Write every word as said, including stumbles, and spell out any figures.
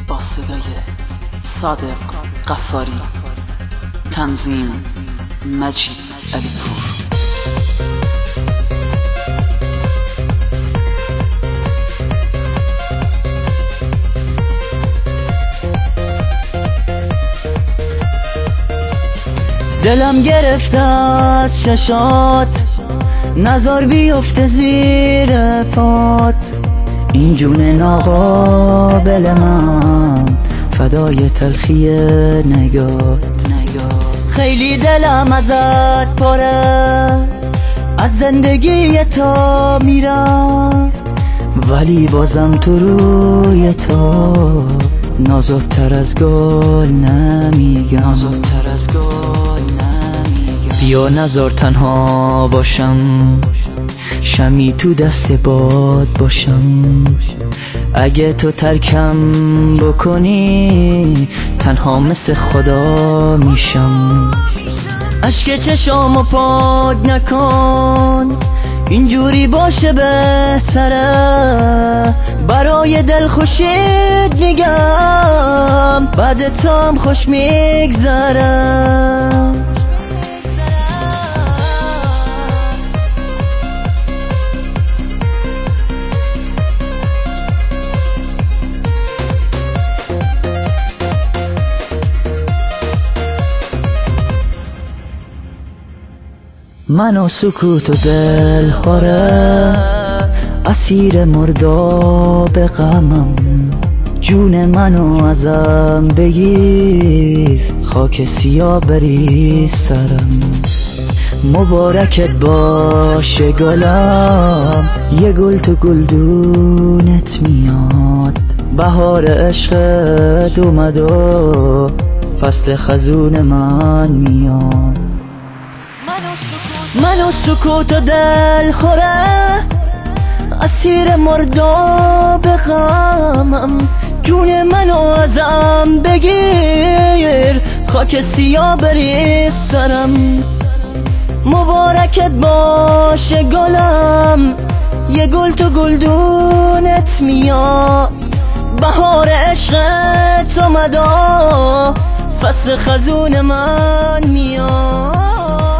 با صدای صادق غفاری، تنظیم مجید علی پور. دلم گرفته از چشات، نظر بیفته زیر پات. این جون ناقابل من فدای تلخی نگات. خیلی دلم ازت پره، از زندگی تا میرم، ولی بازم تو روی تا نازکتر از گل نمیگم. نازکتر از گل نمیگم. بیا نذار تنها باشم، شمی تو دست باد باشم. اگه تو ترکم بکنی تنها مثل خدا میشم. اشک چشامو پاک نکن، اینجوری باشه بهتره. برای دل خوشید میگم، بعد تو هم خوش میگذره. من و سکوت و دل خوره، اسیر مرداب غمم. جون منو ازم بگیر، خاک سیاه بری سرم. مبارکت باشه گلم، یه گل تو گلدونت میاد. بهار عشقت اومد و فصل خزون من میاد. من و سکوت و دل خوره، اسیر مرداب غمم. جون منو ازم بگیر، خاک سیاه بری سرم. مبارکت باشه گلم، یه گل تو گلدونت میاد. بهار عشقت اومد و فصل خزون من میاد.